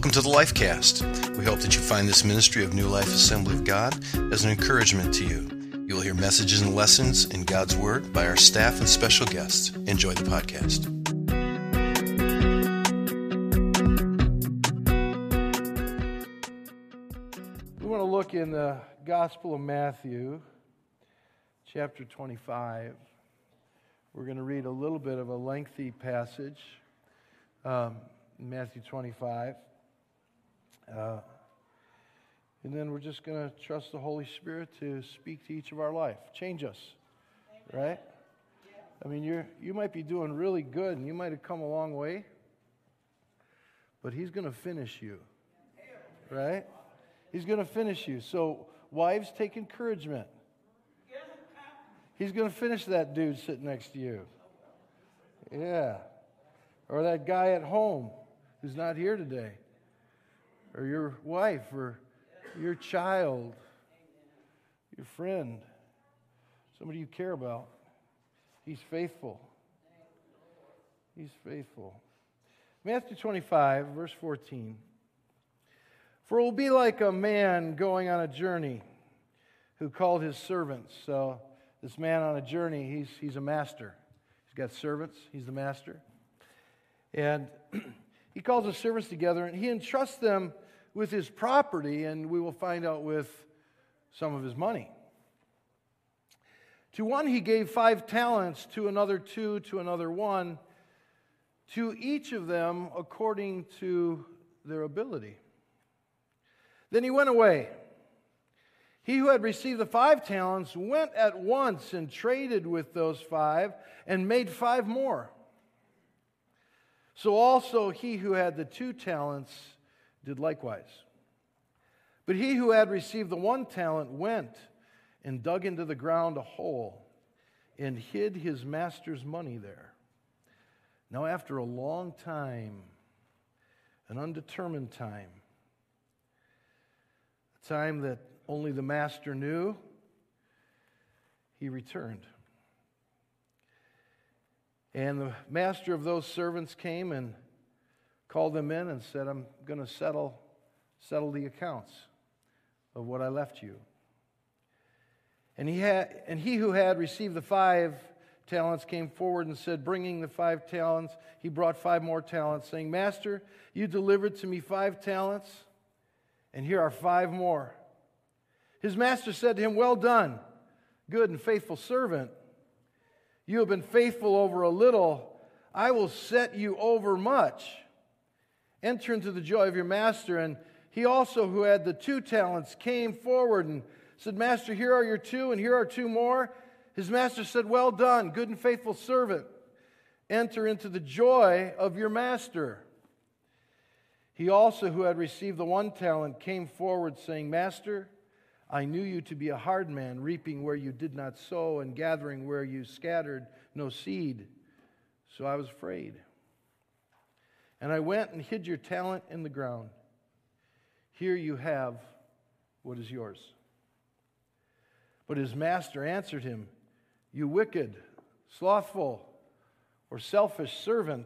Welcome to the Lifecast. We hope that you find this ministry of New Life Assembly of God as an encouragement to you. You will hear messages and lessons in God's Word by our staff and special guests. Enjoy the podcast. We want to look in the Gospel of Matthew, chapter 25. We're going to read a little bit of a lengthy passage, Matthew 25. And then we're just going to trust the Holy Spirit to speak to each of our life. Change us, right? I mean, you might be doing really good, and you might have come a long way, but He's going to finish you, right? He's going to finish you. So, wives, take encouragement. He's going to finish that dude sitting next to you. Yeah. Or that guy at home who's not here today. Or your wife, or your child, your friend, somebody you care about. He's faithful. He's faithful. Matthew 25, verse 14. For it will be like a man going on a journey who called his servants. So this man on a journey, he's a master. He's got servants. He's the master. And he calls his servants together, and he entrusts them with his property, and we will find out with some of his money. To one he gave 5 talents, to another 2, to another 1, to each of them according to their ability. Then he went away. He who had received the 5 talents went at once and traded with those 5 and made 5 more. So also he who had the 2 talents did likewise. But he who had received the 1 talent went and dug into the ground a hole and hid his master's money there. Now after a long time, an undetermined time, a time that only the master knew, he returned. And the master of those servants came and called them in and said, I'm going to settle the accounts of what I left you. And he who had received the 5 talents came forward and said, bringing the 5 talents, he brought 5 more talents, saying, Master, you delivered to me 5 talents, and here are 5 more. His master said to him, well done, good and faithful servant. You have been faithful over a little. I will set you over much. Enter into the joy of your master. And he also, who had the 2 talents, came forward and said, Master, here are your 2, and here are 2 more. His master said, well done, good and faithful servant. Enter into the joy of your master. He also, who had received the 1 talent, came forward, saying, Master, I knew you to be a hard man, reaping where you did not sow and gathering where you scattered no seed. So I was afraid. And I went and hid your talent in the ground. Here you have what is yours. But his master answered him, you wicked, slothful, or selfish servant.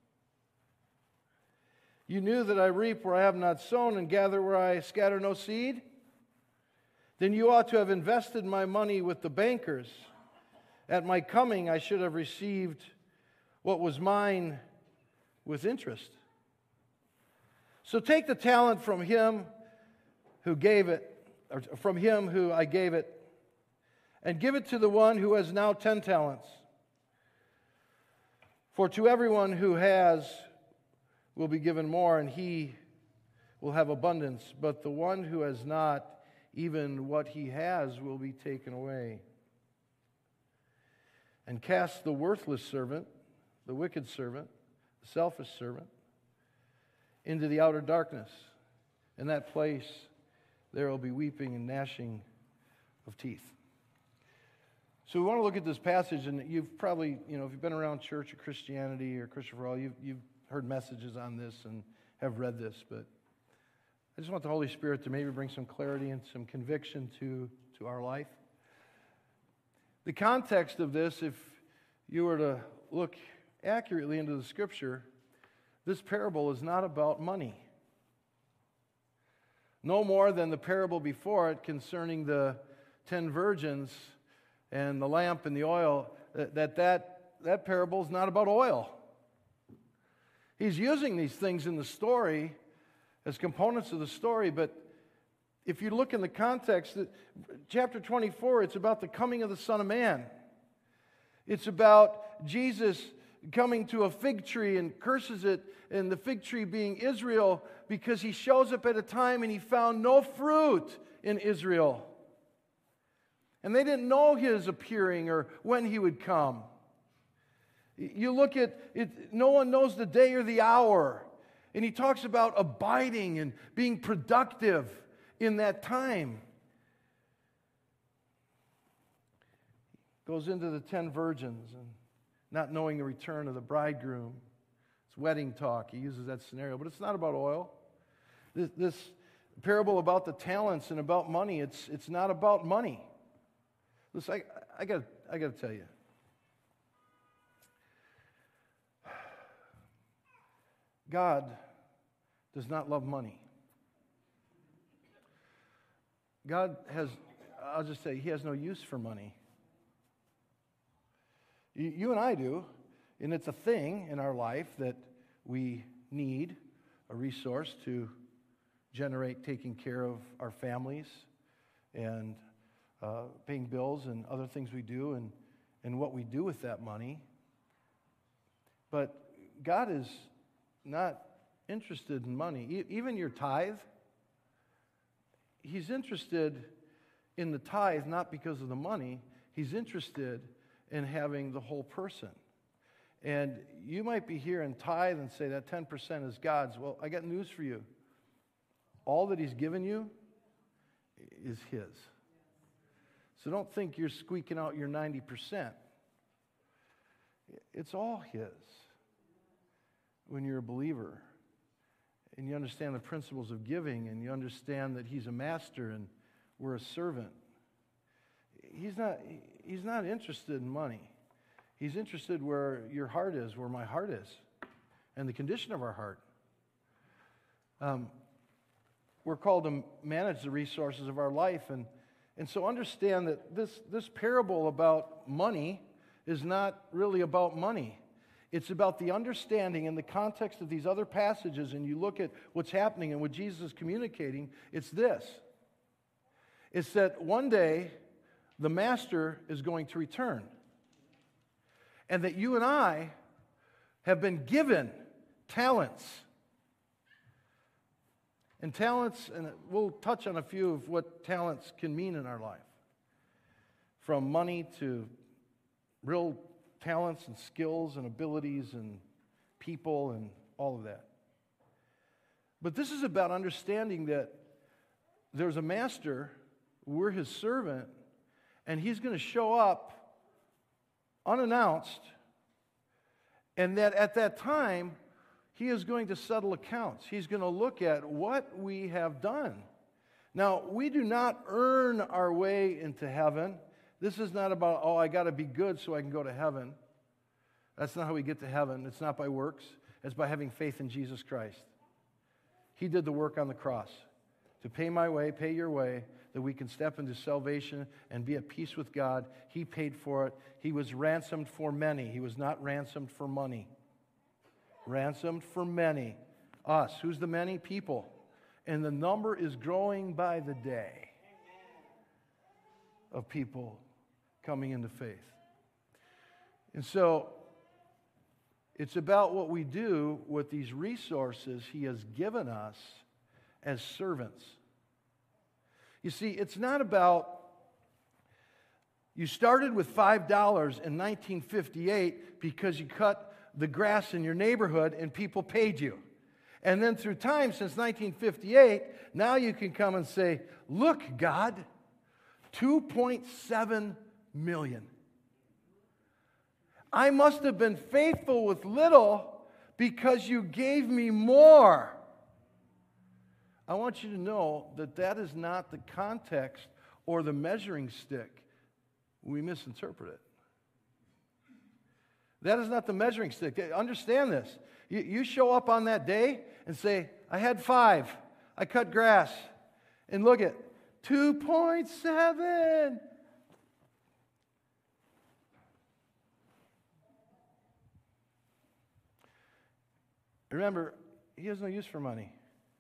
You knew that I reap where I have not sown and gather where I scatter no seed? Then you ought to have invested my money with the bankers. At my coming I should have received what was mine with interest. So take the talent from him who gave it, or from him who I gave it, and give it to the one who has now 10 talents. For to everyone who has will be given more, and he will have abundance. But the one who has not, even what he has will be taken away. And cast the worthless servant, the wicked servant, the selfish servant, into the outer darkness. In that place there will be weeping and gnashing of teeth. So we want to look at this passage, and you've probably, if you've been around church or Christianity or Christian for All, you've heard messages on this and have read this, but I just want the Holy Spirit to maybe bring some clarity and some conviction to our life. The context of this, if you were to look accurately into the Scripture, this parable is not about money. no more than the parable before it concerning the 10 virgins and the lamp and the oil, that parable is not about oil. He's using these things in the story as components of the story, but if you look in the context, chapter 24, it's about the coming of the Son of Man. It's about Jesus coming to a fig tree and curses it, and the fig tree being Israel, because he shows up at a time and he found no fruit in Israel. And they didn't know his appearing or when he would come. You look at it, no one knows the day or the hour. And he talks about abiding and being productive in that time. Goes into the 10 virgins and not knowing the return of the bridegroom. It's wedding talk. He uses that scenario, but it's not about oil. This parable about the talents and about money, it's not about money. Listen, I got to tell you. God does not love money. God has, I'll just say, he has no use for money. You and I do, and it's a thing in our life that we need, a resource to generate taking care of our families and paying bills and other things we do and what we do with that money. But God is not interested in money. Even your tithe, he's interested in the tithe not because of the money. He's interested in having the whole person. And you might be here and tithe and say that 10% is God's. Well, I got news for you. All that he's given you is his. So don't think you're squeaking out your 90%. It's all his. When you're a believer and you understand the principles of giving and you understand that he's a master and we're a servant, he's not interested in money. He's interested where your heart is, where my heart is, and the condition of our heart. We're called to manage the resources of our life, and so understand that this parable about money is not really about money. It's about the understanding in the context of these other passages, and you look at what's happening and what Jesus is communicating, it's this. It's that one day the master is going to return. And that you and I have been given talents. And talents, and we'll touch on a few of what talents can mean in our life. From money to real talents and skills and abilities and people and all of that. But this is about understanding that there's a master, we're his servant, and he's going to show up unannounced, and that at that time, he is going to settle accounts. He's going to look at what we have done. Now, we do not earn our way into heaven. This is not about, I got to be good so I can go to heaven. That's not how we get to heaven. It's not by works. It's by having faith in Jesus Christ. He did the work on the cross to pay my way, pay your way, that we can step into salvation and be at peace with God. He paid for it. He was ransomed for many. He was not ransomed for money. Ransomed for many. Us. Who's the many? People. And the number is growing by the day of people coming into faith. And so, it's about what we do with these resources he has given us as servants. You see, it's not about, you started with $5 in 1958 because you cut the grass in your neighborhood and people paid you. And then through time, since 1958, now you can come and say, look, God, $2.7 million. I must have been faithful with little because you gave me more. I want you to know that that is not the context or the measuring stick. We misinterpret it. That is not the measuring stick. Understand this. You show up on that day and say, I had 5. I cut grass. And look at 2.7. Remember, he has no use for money.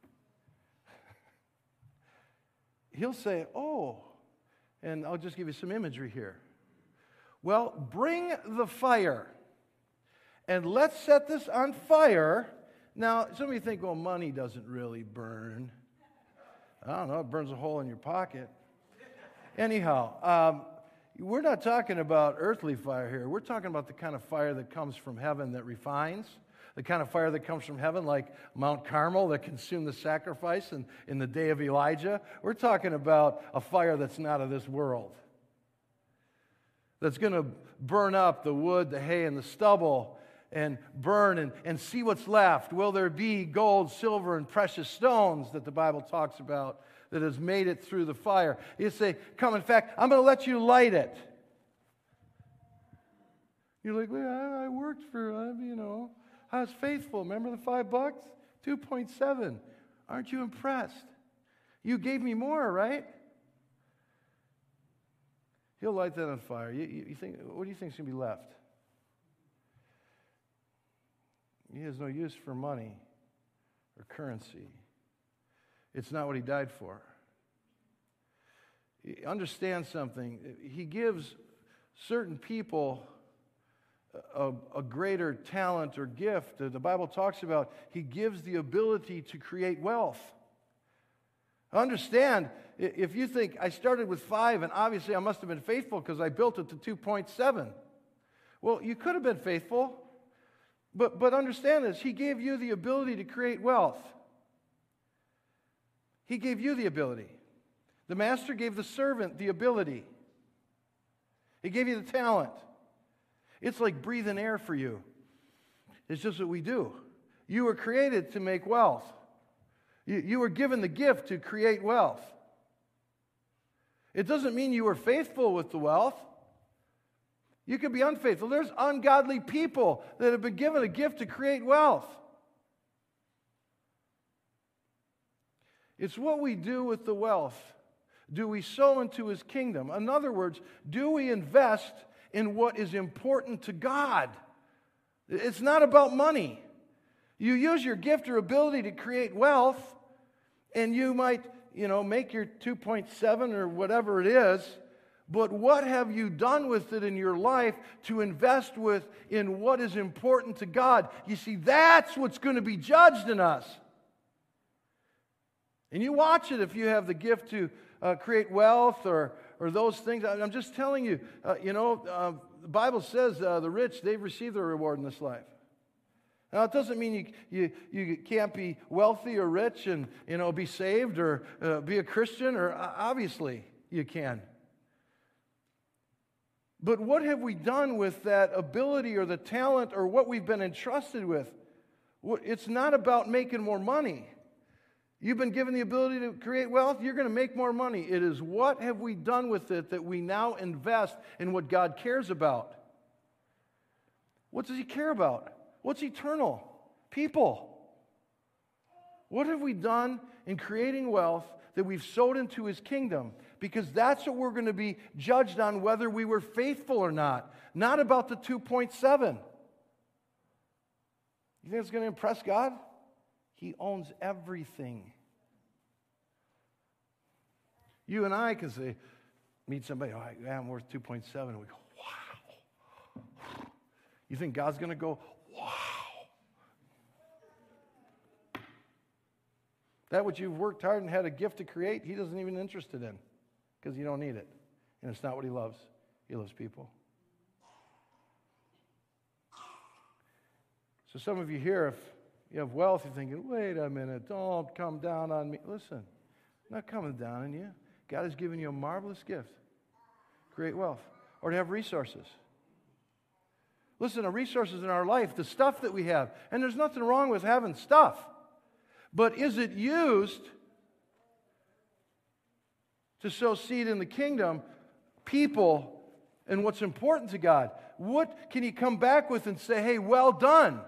He'll say, oh, and I'll just give you some imagery here. Well, bring the fire, and let's set this on fire. Now, some of you think, well, money doesn't really burn. I don't know, it burns a hole in your pocket. Anyhow, we're not talking about earthly fire here. We're talking about the kind of fire that comes from heaven that refines. The kind of fire that comes from heaven, like Mount Carmel, that consumed the sacrifice in the day of Elijah. We're talking about a fire that's not of this world, that's going to burn up the wood, the hay, and the stubble, and burn and see what's left. Will there be gold, silver, and precious stones that the Bible talks about that has made it through the fire? You say, come, in fact, I'm going to let you light it. You're like, well, I worked for, I was faithful. Remember the $5? 2.7. Aren't you impressed? You gave me more, right? He'll light that on fire. You think? What do you think is going to be left? He has no use for money or currency. It's not what he died for. Understand something. He gives certain people a greater talent or gift. The Bible talks about he gives the ability to create wealth. Understand, if you think I started with 5 and obviously I must have been faithful because I built it to 2.7. Well, you could have been faithful, but understand this. He gave you the ability to create wealth. He gave you the ability. The master gave the servant the ability. He gave you the talent. It's like breathing air for you. It's just what we do. You were created to make wealth. You were given the gift to create wealth. It doesn't mean you were faithful with the wealth. You could be unfaithful. There's ungodly people that have been given a gift to create wealth. It's what we do with the wealth. Do we sow into His kingdom? In other words, do we invest in what is important to God? It's not about money. You use your gift or ability to create wealth, and you might, make your 2.7 or whatever it is, but what have you done with it in your life to invest in what is important to God? You see, that's what's going to be judged in us. And you watch it if you have the gift to create wealth or those things. I'm just telling you, the Bible says the rich, they've received their reward in this life. Now, it doesn't mean you can't be wealthy or rich and, be saved or be a Christian, or obviously you can. But what have we done with that ability or the talent or what we've been entrusted with? It's not about making more money. You've been given the ability to create wealth, you're going to make more money. It is what have we done with it that we now invest in what God cares about. What does He care about? What's eternal? People. What have we done in creating wealth that we've sowed into His kingdom? Because that's what we're going to be judged on, whether we were faithful or not. Not about the 2.7. You think it's going to impress God? He owns everything. You and I can say, meet somebody, I'm worth 2.7, and we go, wow. You think God's going to go, wow. That which you've worked hard and had a gift to create, He doesn't even interested in, because you don't need it. And it's not what He loves. He loves people. So some of you here, if you have wealth, you're thinking, wait a minute, don't come down on me. Listen, I'm not coming down on you. God has given you a marvelous gift. Create wealth. Or to have resources. Listen, the resources in our life, the stuff that we have. And there's nothing wrong with having stuff. But is it used to sow seed in the kingdom, people, and what's important to God? What can He come back with and say, hey, well done?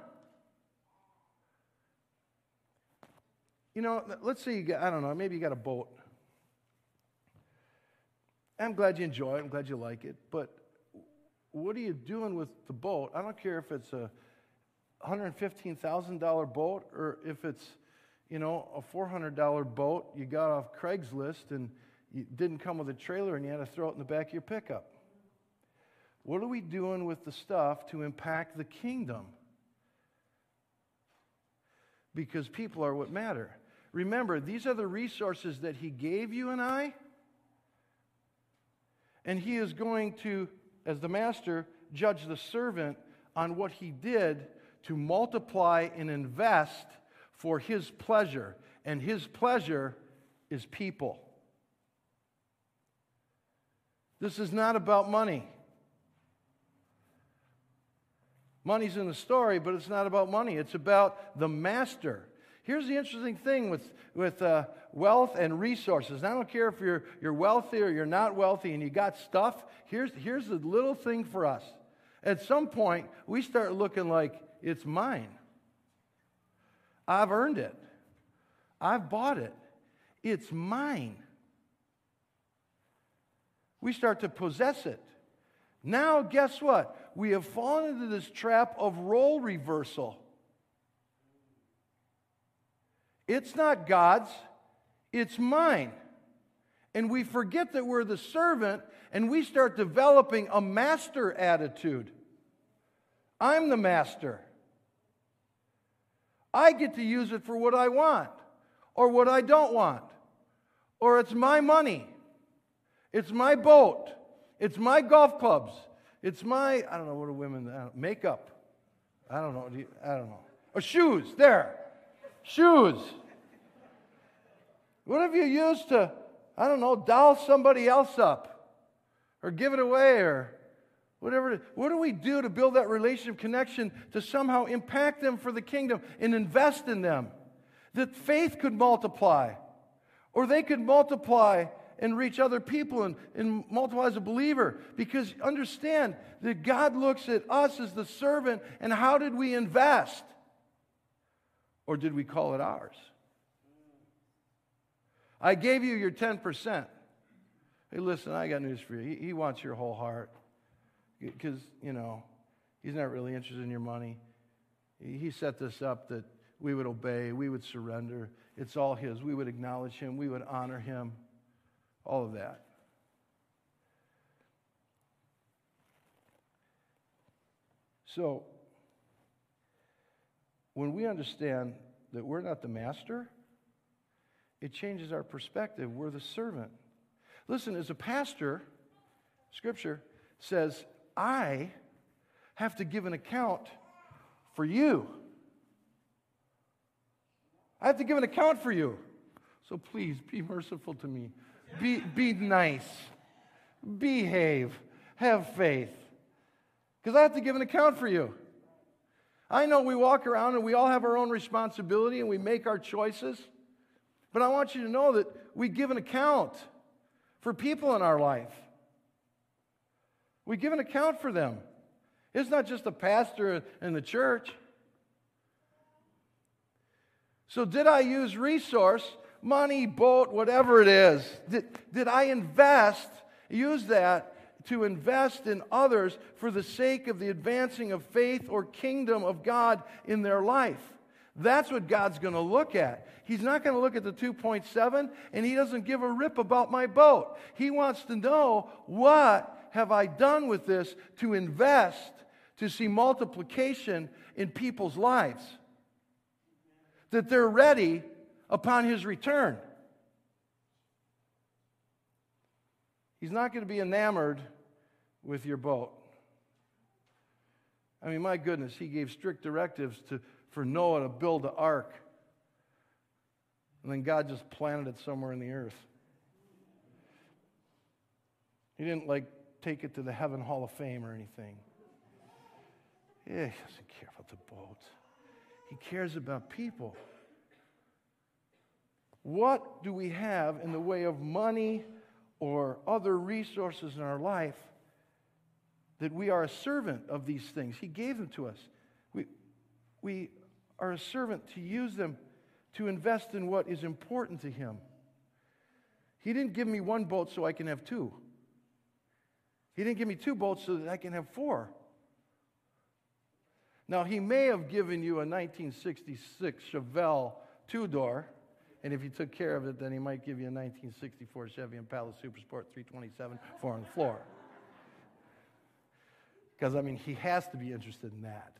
Let's say maybe you got a boat. I'm glad you enjoy it. I'm glad you like it. But what are you doing with the boat? I don't care if it's a $115,000 boat or if it's, a $400 boat you got off Craigslist and it didn't come with a trailer and you had to throw it in the back of your pickup. What are we doing with the stuff to impact the kingdom? Because people are what matter. Remember, these are the resources that He gave you and I. And He is going to, as the master, judge the servant on what he did to multiply and invest for His pleasure. And His pleasure is people. This is not about money. Money's in the story, but it's not about money. It's about the master. Here's the interesting thing with wealth and resources. And I don't care if you're wealthy or you're not wealthy and you got stuff. Here's the little thing for us. At some point, we start looking like it's mine. I've earned it. I've bought it. It's mine. We start to possess it. Now, guess what? We have fallen into this trap of role reversal. It's not God's, it's mine. And we forget that we're the servant, and we start developing a master attitude. I'm the master. I get to use it for what I want, or what I don't want. Or it's my money. It's my boat. It's my golf clubs. It's my, I don't know, what are women, makeup. I don't know. Oh, shoes, there. Shoes. What have you used to, I don't know, doll somebody else up? Or give it away, or whatever. What do we do to build that relationship connection to somehow impact them for the kingdom and invest in them? That faith could multiply. Or they could multiply and reach other people and multiply as a believer. Because understand that God looks at us as the servant, and how did we invest? Or did we call it ours? I gave you your 10%. Hey, listen, I got news for you. He wants your whole heart. Because, He's not really interested in your money. He set this up that we would obey, we would surrender. It's all His. We would acknowledge Him, we would honor Him. All of that. So, when we understand that we're not the master, it changes our perspective. We're the servant. Listen, as a pastor, Scripture says, I have to give an account for you. I have to give an account for you. So please, be merciful to me. Be nice. Behave. Have faith. Because I have to give an account for you. I know we walk around and we all have our own responsibility and we make our choices. But I want you to know that we give an account for people in our life. We give an account for them. It's not just the pastor and the church. So did I use resource, money, boat, whatever it is? Did I use that to invest in others for the sake of the advancing of faith or kingdom of God in their life? That's what God's going to look at. He's not going to look at the 2.7, and He doesn't give a rip about my boat. He wants to know, what have I done with this to invest, to see multiplication in people's lives? That they're ready upon His return. He's not going to be enamored with your boat. I mean, my goodness, He gave strict directives for Noah to build the ark. And then God just planted it somewhere in the earth. He didn't take it to the Heaven Hall of Fame or anything. Yeah, He doesn't care about the boat. He cares about people. What do we have in the way of money or other resources in our life that we are a servant of these things? He gave them to us. We are a servant to use them to invest in what is important to Him. He didn't give me one boat so I can have two. He didn't give me 2 boats so that I can have 4. Now, he may have given you a 1966 Chevelle 2-door, and if you took care of it, then he might give you a 1964 Chevy Impala Supersport 327 4 on the floor. Because, I mean, he has to be interested in that.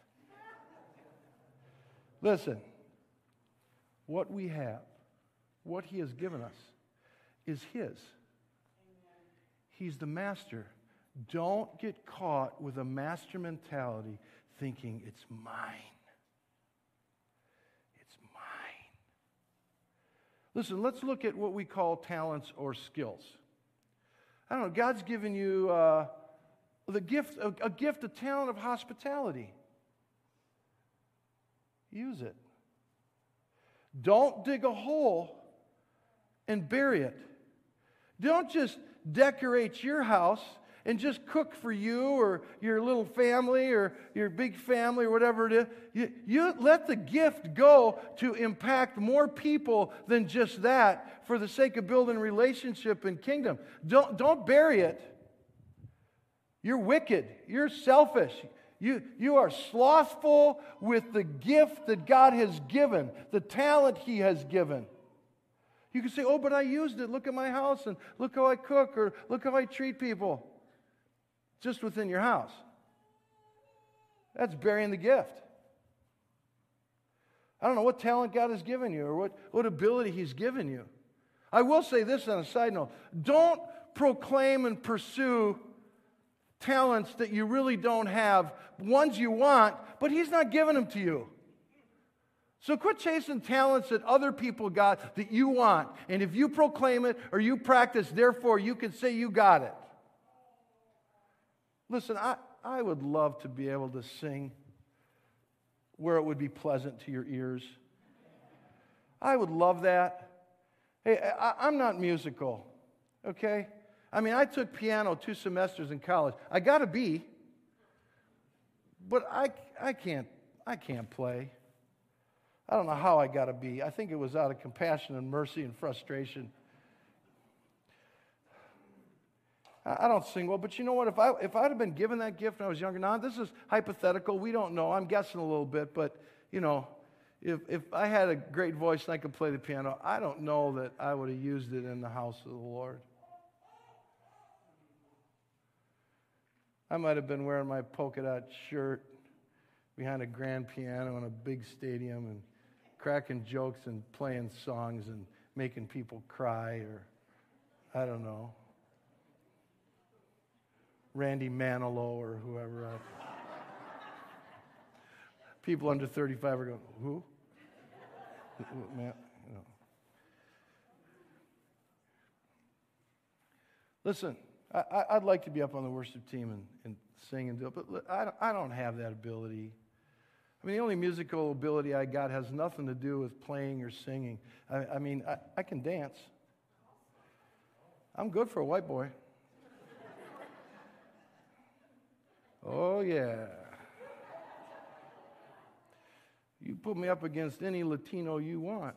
Listen, what we have, what he has given us, is his. He's the master. Don't get caught with a master mentality thinking it's mine. It's mine. Listen, let's look at what we call talents or skills. I don't know, God's given you a gift, a talent of hospitality. Use it. Don't dig a hole and bury it. Don't just decorate your house and just cook for you or your little family or your big family or whatever it is. You let the gift go to impact more people than just that for the sake of building relationship and kingdom. Don't bury it. You're wicked. You're selfish. You are slothful with the gift that God has given, the talent He has given. You can say, oh, but I used it. Look at my house and look how I cook or look how I treat people. Just within your house. That's burying the gift. I don't know what talent God has given you or what ability He's given you. I will say this on a side note. Don't proclaim and pursue talents that you really don't have, ones you want, but He's not giving them to you. So quit chasing talents that other people got that you want. And if you proclaim it or you practice, therefore you can say you got it. Listen, I would love to be able to sing where it would be pleasant to your ears. I would love that. Hey, I'm not musical, okay? I mean, I took piano 2 semesters in college. I got a B, but I can't play. I don't know how I got a B. I think it was out of compassion and mercy and frustration. I don't sing well, but you know what? If I'd have been given that gift when I was younger, now this is hypothetical. We don't know. I'm guessing a little bit, but you know, if I had a great voice and I could play the piano, I don't know that I would have used it in the house of the Lord. I might have been wearing my polka dot shirt behind a grand piano in a big stadium and cracking jokes and playing songs and making people cry, or I don't know, Randy Manilow or whoever. People under 35 are going, who? Man, you know. Listen, I'd like to be up on the worship team and sing and do it, but I don't have that ability. I mean, the only musical ability I got has nothing to do with playing or singing. I mean, I can dance. I'm good for a white boy. Oh, yeah. You put me up against any Latino you want.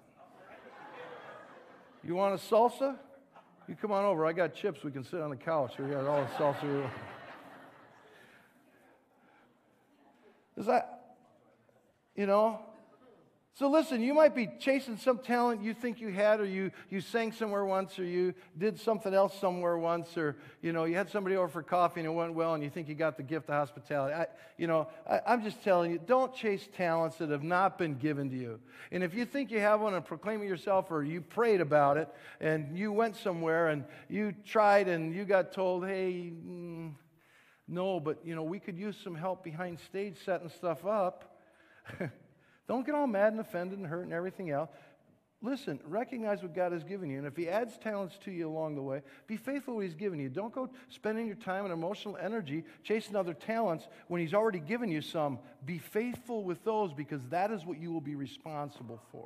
You want a salsa? You come on over. I got chips. We can sit on the couch. We got all the salsa. Is that, you know? So listen, you might be chasing some talent you think you had, or you sang somewhere once, or you did something else somewhere once, or, you know, you had somebody over for coffee and it went well and you think you got the gift of hospitality. I'm just telling you, don't chase talents that have not been given to you. And if you think you have one and proclaim it yourself, or you prayed about it and you went somewhere and you tried and you got told, hey, no, but, you know, we could use some help behind stage setting stuff up. Don't get all mad and offended and hurt and everything else. Listen, recognize what God has given you. And if He adds talents to you along the way, be faithful to what He's given you. Don't go spending your time and emotional energy chasing other talents when He's already given you some. Be faithful with those, because that is what you will be responsible for.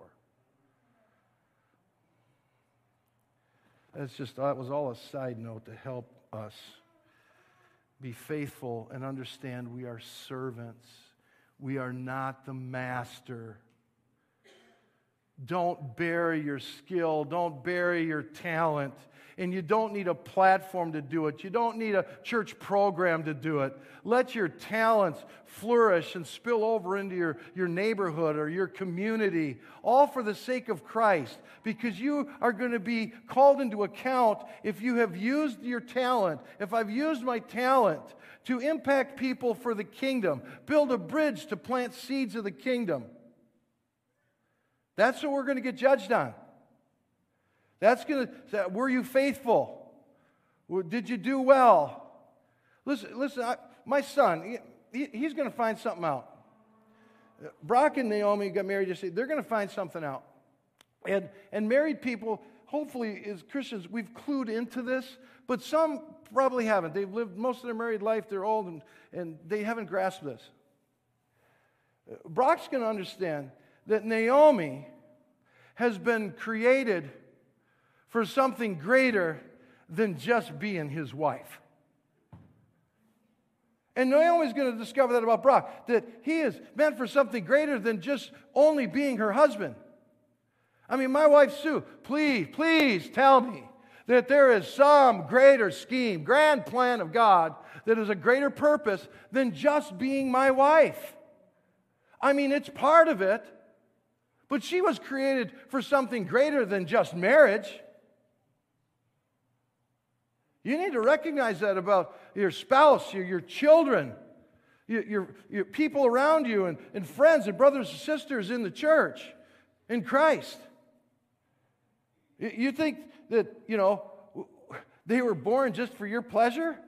That was all a side note to help us be faithful and understand we are servants. We are not the master. Don't bury your skill. Don't bury your talent. And you don't need a platform to do it. You don't need a church program to do it. Let your talents flourish and spill over into your neighborhood or your community, all for the sake of Christ, because you are going to be called into account if you have used your talent, if I've used my talent to impact people for the kingdom, build a bridge to plant seeds of the kingdom. That's what we're going to get judged on. That's going to, were you faithful? Did you do well? Listen, my son, he's going to find something out. Brock and Naomi got married yesterday. They're going to find something out. And married people, hopefully as Christians, we've clued into this, but some probably haven't. They've lived most of their married life, they're old, and they haven't grasped this. Brock's going to understand that Naomi has been created for something greater than just being his wife. And Naomi's going to discover that about Brock, that he is meant for something greater than just only being her husband. I mean, my wife Sue, please tell me that there is some greater scheme, grand plan of God that is a greater purpose than just being my wife. I mean, it's part of it, but she was created for something greater than just marriage. You need to recognize that about your spouse, your children, your people around you, and friends and brothers and sisters in the church, in Christ. You think that, they were born just for your pleasure?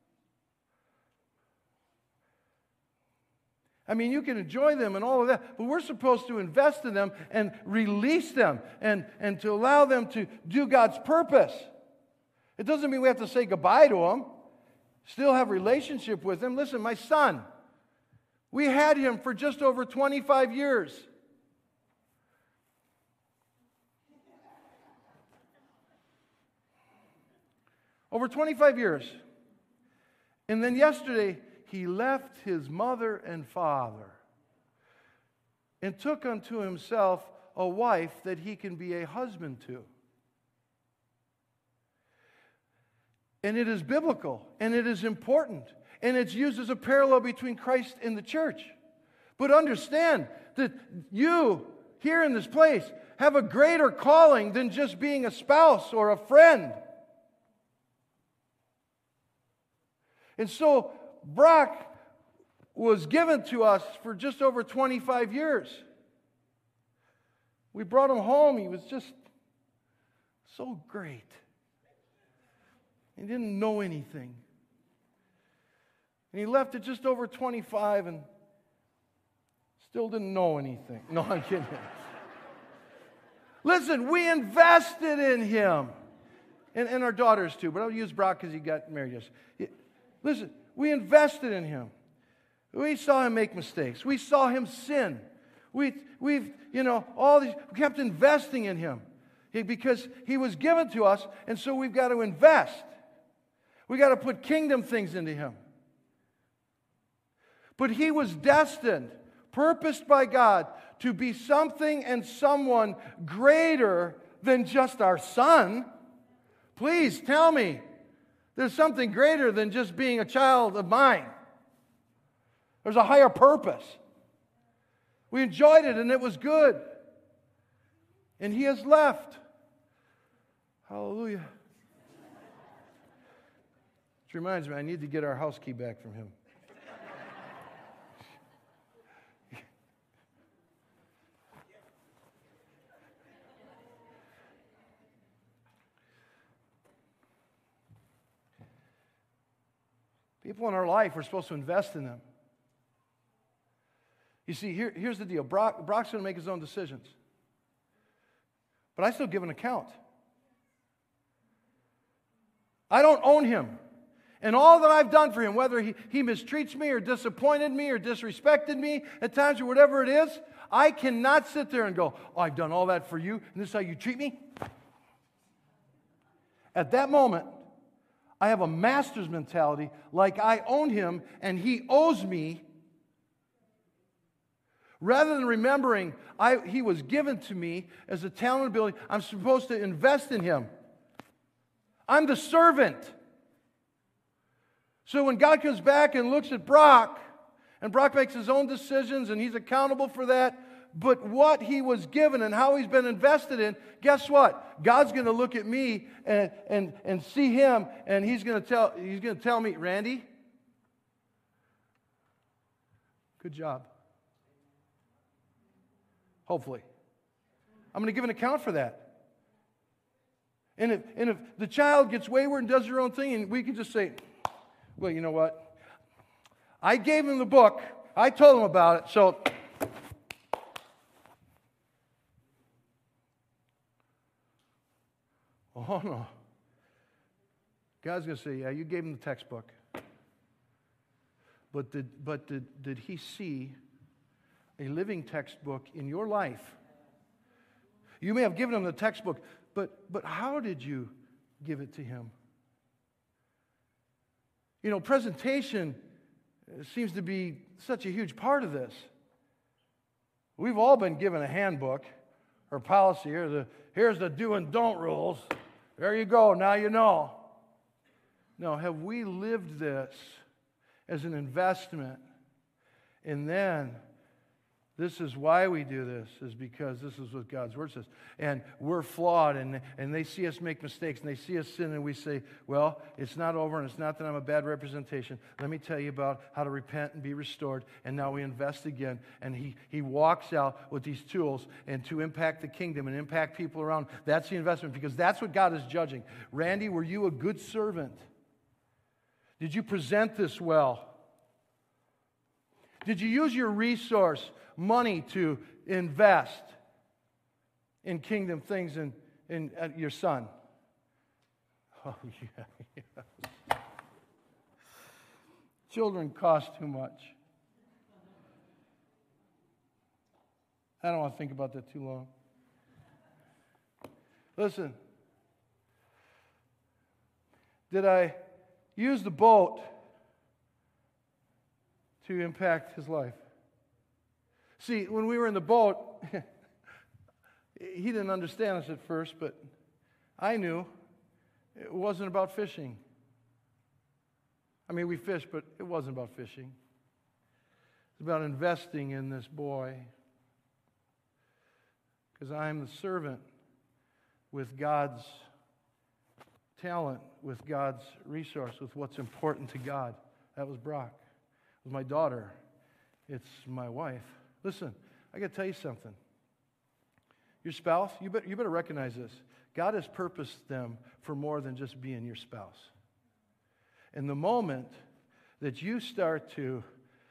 I mean, you can enjoy them and all of that, but we're supposed to invest in them and release them and to allow them to do God's purpose. It doesn't mean we have to say goodbye to them, still have a relationship with them. Listen, my son, we had him for just over 25 years. Over 25 years. And then yesterday, he left his mother and father and took unto himself a wife that he can be a husband to. And it is biblical, and it is important, and it's used as a parallel between Christ and the church. But understand that you, here in this place, have a greater calling than just being a spouse or a friend. And so, Brock was given to us for just over 25 years. We brought him home. He was just so great. He didn't know anything. And he left at just over 25 and still didn't know anything. No, I'm kidding. Listen, we invested in him. And our daughters too, but I'll use Brock because he got married yesterday. Listen, we invested in him. We saw him make mistakes. We saw him sin. We kept investing in him because he was given to us, and so we've got to invest. We got to put kingdom things into him. But he was destined, purposed by God, to be something and someone greater than just our son. Please tell me there's something greater than just being a child of mine. There's a higher purpose. We enjoyed it and it was good. And he has left. Hallelujah. Which reminds me, I need to get our house key back from him. People in our life, we're supposed to invest in them. You see, here's the deal. Brock's going to make his own decisions. But I still give an account. I don't own him. And all that I've done for him, whether he mistreats me or disappointed me or disrespected me at times or whatever it is, I cannot sit there and go, oh, I've done all that for you, and this is how you treat me? At that moment, I have a master's mentality, like I own him and he owes me, Rather than remembering he was given to me as a talent and ability, I'm supposed to invest in him. I'm the servant. So when God comes back and looks at Brock, and Brock makes his own decisions and he's accountable for that, but what he was given and how he's been invested in, guess what? God's going to look at me and see him, and he's going to tell me, Randy, good job. Hopefully. I'm going to give an account for that. And if the child gets wayward and does their own thing, and we can just say, well, you know what? I gave him the book. I told him about it, so... Oh, no. God's going to say, yeah, you gave him the textbook. But did he see a living textbook in your life? You may have given him the textbook, but how did you give it to him? You know, presentation seems to be such a huge part of this. We've all been given a handbook or policy. Here's the do and don't rules. There you go, now you know. No, have we lived this as an investment? And then, this is why we do this, is because this is what God's Word says. And we're flawed, and they see us make mistakes, and they see us sin, and we say, well, it's not over, and it's not that I'm a bad representation. Let me tell you about how to repent and be restored, and now we invest again. And he walks out with these tools and to impact the kingdom and impact people around. That's the investment, because that's what God is judging. Randy, were you a good servant? Did you present this well? Did you use your resource, money, to invest in kingdom things in your son? Oh, yeah. Children cost too much. I don't want to think about that too long. Listen, did I use the boat to impact his life? See, when we were in the boat, he didn't understand us at first, but I knew it wasn't about fishing. I mean, we fished, but it wasn't about fishing. It's about investing in this boy. Because I'm the servant with God's talent, with God's resource, with what's important to God. That was Brock. It was my daughter. It's my wife. Listen, I got to tell you something. Your spouse, you better recognize this. God has purposed them for more than just being your spouse. And the moment that you start to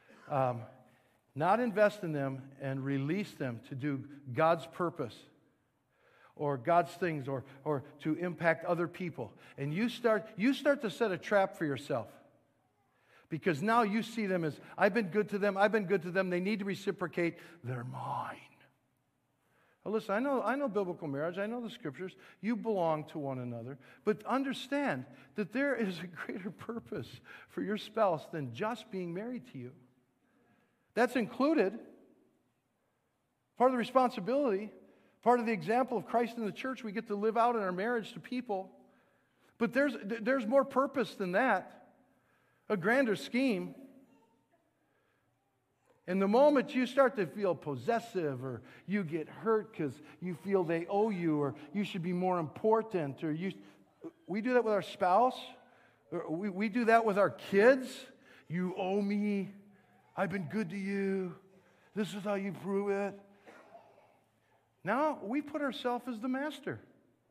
not invest in them and release them to do God's purpose or God's things or to impact other people, and you start to set a trap for yourself. Because now you see them as, I've been good to them, they need to reciprocate, they're mine. Well, listen, I know biblical marriage, I know the scriptures, you belong to one another, but understand that there is a greater purpose for your spouse than just being married to you. That's included, part of the responsibility, part of the example of Christ in the church we get to live out in our marriage to people, but there's more purpose than that. A grander scheme. And the moment you start to feel possessive or you get hurt because you feel they owe you or you should be more important, or we do that with our spouse, or we do that with our kids. You owe me. I've been good to you. This is how you prove it. Now we put ourselves as the master.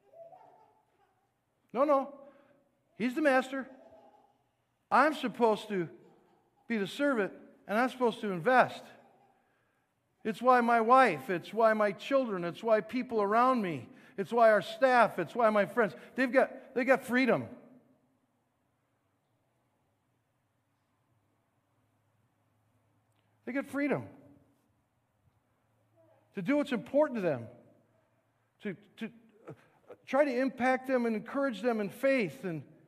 No. He's the master. I'm supposed to be the servant, and I'm supposed to invest. It's why my wife, it's why my children, it's why people around me, it's why our staff, it's why my friends, they got freedom. They get freedom to do what's important to them, to try to impact them and encourage them in faith.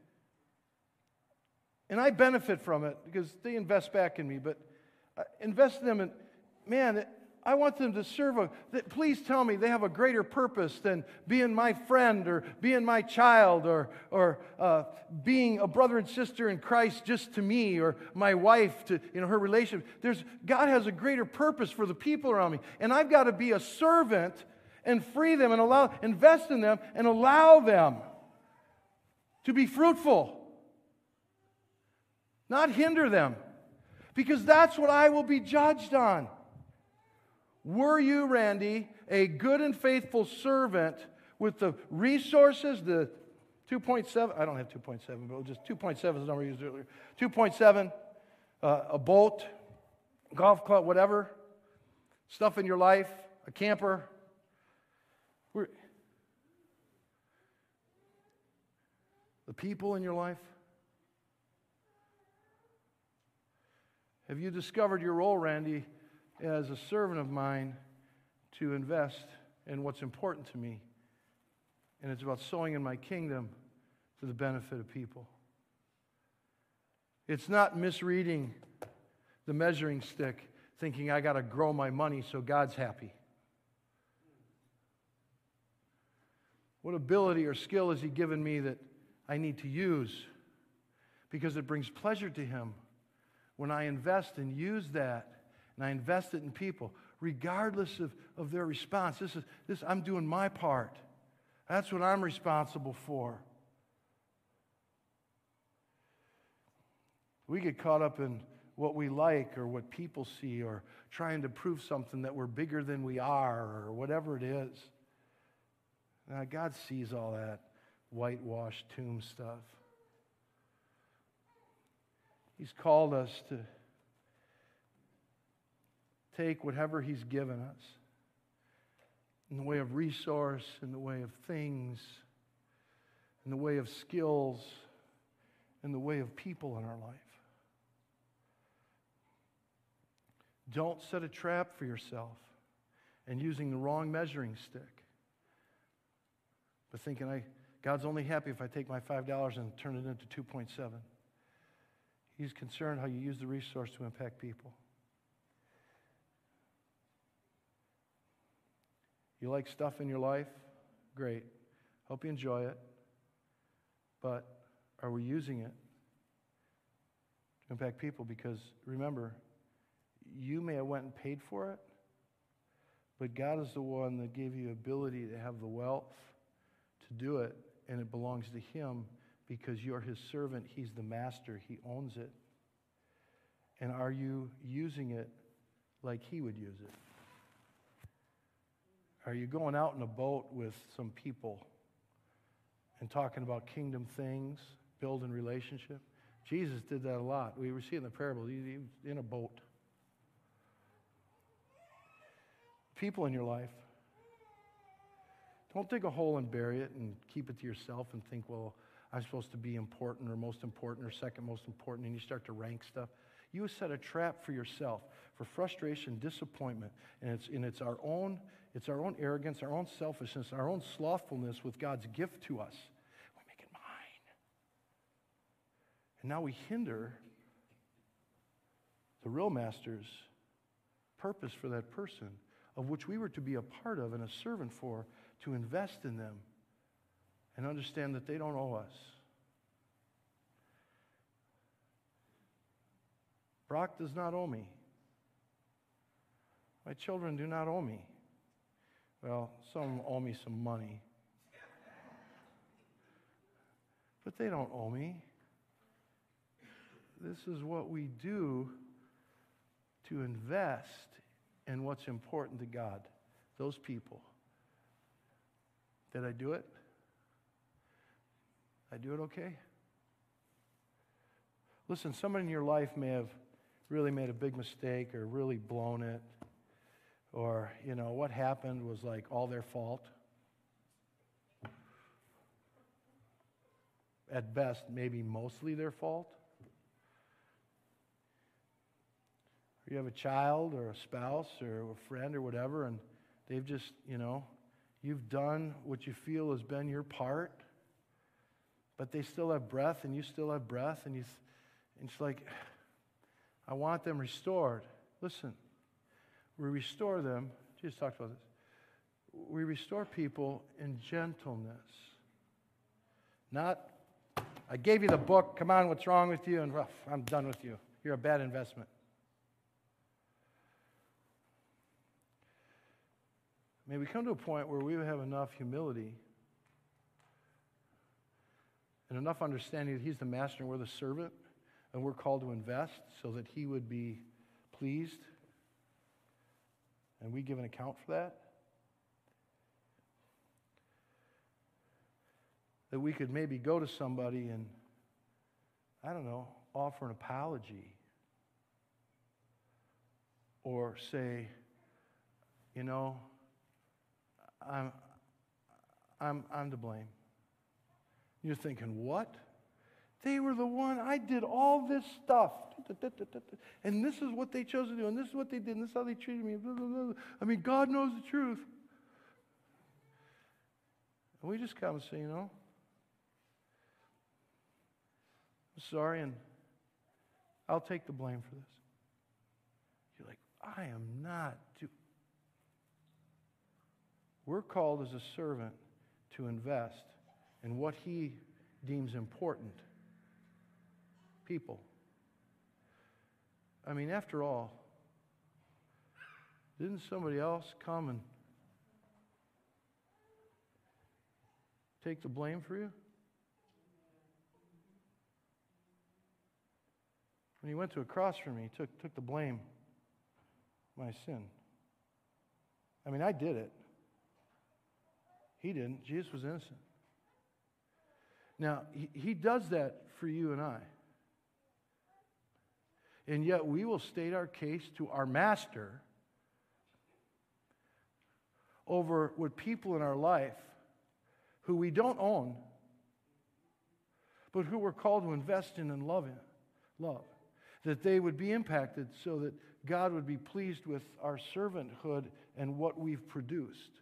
And I benefit from it because they invest back in me. But invest in them, and man, I want them to serve please tell me they have a greater purpose than being my friend or being my child or being a brother and sister in Christ just to me or my wife to her relationship. God has a greater purpose for the people around me. And I've got to be a servant and free them and invest in them and allow them to be fruitful. Not hinder them. Because that's what I will be judged on. Were you, Randy, a good and faithful servant with the resources, the 2.7, I don't have 2.7, but just 2.7 is the number I used earlier. 2.7, a boat, golf club, whatever, stuff in your life, a camper. The people in your life. Have you discovered your role, Randy, as a servant of mine to invest in what's important to me? And it's about sowing in my kingdom to the benefit of people. It's not misreading the measuring stick, thinking I got to grow my money so God's happy. What ability or skill has He given me that I need to use? Because it brings pleasure to Him when I invest and use that, and I invest it in people, regardless of their response. I'm doing my part. That's what I'm responsible for. We get caught up in what we like or what people see or trying to prove something that we're bigger than we are or whatever it is. Now, God sees all that whitewashed tomb stuff. He's called us to take whatever He's given us in the way of resource, in the way of things, in the way of skills, in the way of people in our life. Don't set a trap for yourself and using the wrong measuring stick. But thinking, God's only happy if I take my $5 and turn it into 2.7. He's concerned how you use the resource to impact people. You like stuff in your life? Great. Hope you enjoy it. But are we using it to impact people? Because remember, you may have went and paid for it, but God is the one that gave you ability to have the wealth to do it, and it belongs to Him because you're His servant. He's the master. He owns it. And are you using it like He would use it? Are you going out in a boat with some people and talking about kingdom things, building relationship? Jesus did that a lot. We see it in the parable. He was in a boat. People in your life. Don't dig a hole and bury it and keep it to yourself and think, well, I'm supposed to be important or most important or second most important, and you start to rank stuff. You set a trap for yourself for frustration, disappointment, and it's our own arrogance, our own selfishness, our own slothfulness with God's gift to us. We make it mine. And now we hinder the real master's purpose for that person, of which we were to be a part of and a servant for, to invest in them and understand that they don't owe us. Brock does not owe me. My children do not owe me. Well, some owe me some money. But they don't owe me. This is what we do to invest in what's important to God, those people. Did I do it? I do it okay? Listen, someone in your life may have really made a big mistake or really blown it, or, what happened was like all their fault. At best, maybe mostly their fault. You have a child or a spouse or a friend or whatever, and they've just, you've done what you feel has been your part, but they still have breath and you still have breath, and it's like, I want them restored. Listen, We restore them. Jesus talked about this. We restore people in gentleness. Not, I gave you the book, come on, what's wrong with you? And I'm done with you. You're a bad investment. May we come to a point where we have enough humility and enough understanding that He's the master and we're the servant, and we're called to invest so that He would be pleased, and we give an account for that. That we could maybe go to somebody and, I don't know, offer an apology. Or say, you know, I'm to blame. You're thinking, what? They were the one, I did all this stuff. And this is what they chose to do, and this is what they did, and this is how they treated me. I mean, God knows the truth. And we just come and say, you know, I'm sorry, and I'll take the blame for this. You're like, I am not. We're called as a servant to invest in what He deems important. People. I mean, after all, didn't somebody else come and take the blame for you? When He went to a cross for me, He took the blame of my sin. I mean, I did it. He didn't. Jesus was innocent. Now, He does that for you and I. And yet we will state our case to our master over what people in our life who we don't own, but who we're called to invest in and love. That they would be impacted so that God would be pleased with our servanthood and what we've produced.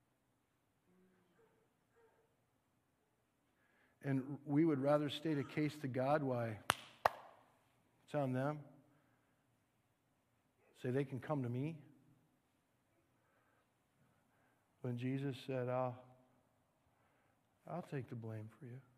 And we would rather state a case to God why it's on them. Say they can come to me. When Jesus said, I'll take the blame for you.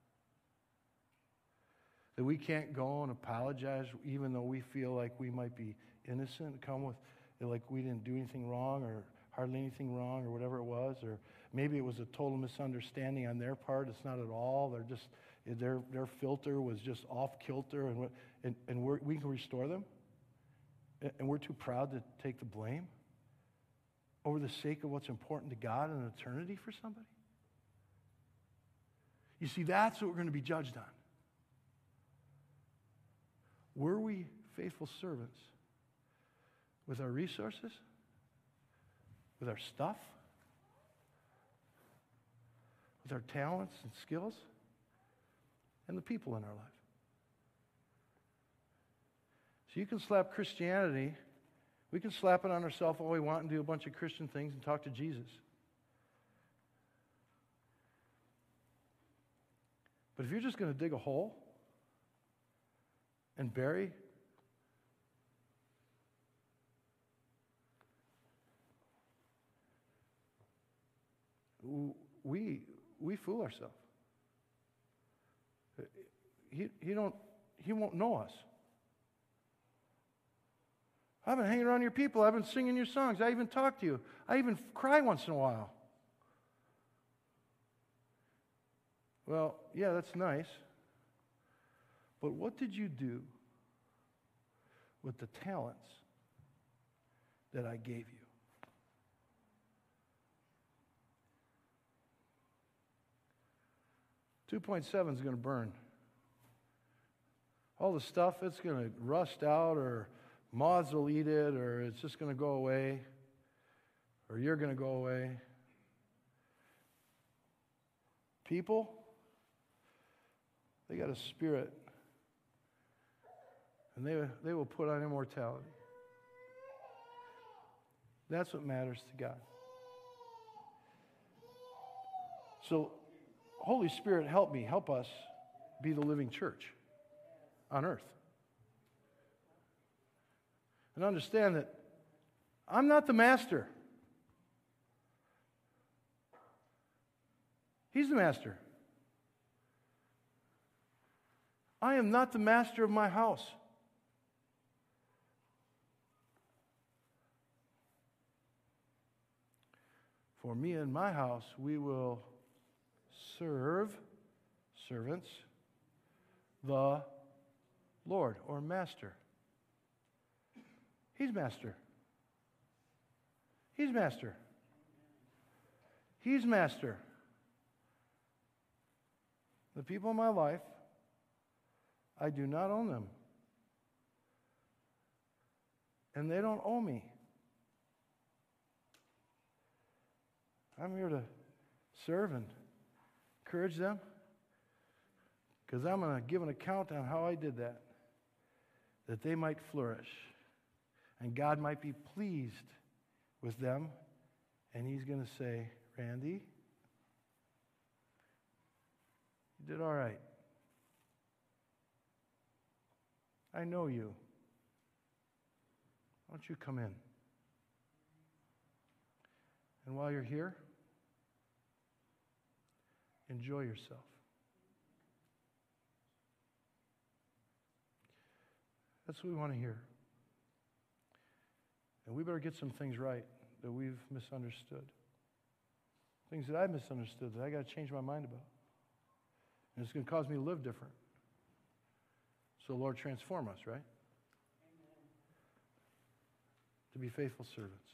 That we can't go and apologize even though we feel like we might be innocent, come with like we didn't do anything wrong or hardly anything wrong or whatever it was, or maybe it was a total misunderstanding on their part. It's not at all. They're just their filter was just off kilter, and we can restore them, and we're too proud to take the blame over the sake of what's important to God and eternity for somebody. You see, that's what we're going to be judged on. Were we faithful servants with our resources, with our stuff, with our talents and skills, and the people in our life? So you can slap Christianity, we can slap it on ourselves all we want and do a bunch of Christian things and talk to Jesus. But if you're just going to dig a hole and bury we fool ourselves. He won't know us. I've been hanging around your people. I've been singing your songs. I even talk to you. I even cry once in a while. Well, yeah, that's nice. But what did you do with the talents that I gave you? $2.7 is going to burn. All the stuff, it's going to rust out, or moths will eat it, or it's just going to go away, or you're going to go away. People, they got a spirit, and they will put on immortality. That's what matters to God. So, Holy Spirit, help us be the living church on earth. And understand that I'm not the master. He's the master. I am not the master of my house. For me and my house, we will serve, servants, the Lord or master. He's master. He's master. He's master. The people in my life, I do not own them. And they don't owe me. I'm here to serve and encourage them because I'm going to give an account on how I did that they might flourish and God might be pleased with them, and He's going to say, Randy, you did all right. I know you. Why don't you come in? And while you're here, enjoy yourself. That's what we want to hear. And we better get some things right that we've misunderstood. Things that I've misunderstood that I got to change my mind about. And it's going to cause me to live different. So, Lord, transform us, right? Amen. To be faithful servants.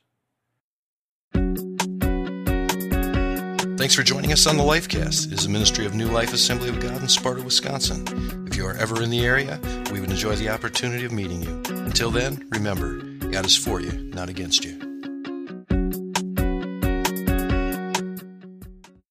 Thanks for joining us on the Lifecast. It is a ministry of New Life Assembly of God in Sparta, Wisconsin. If you are ever in the area, we would enjoy the opportunity of meeting you. Until then, remember, God is for you, not against you.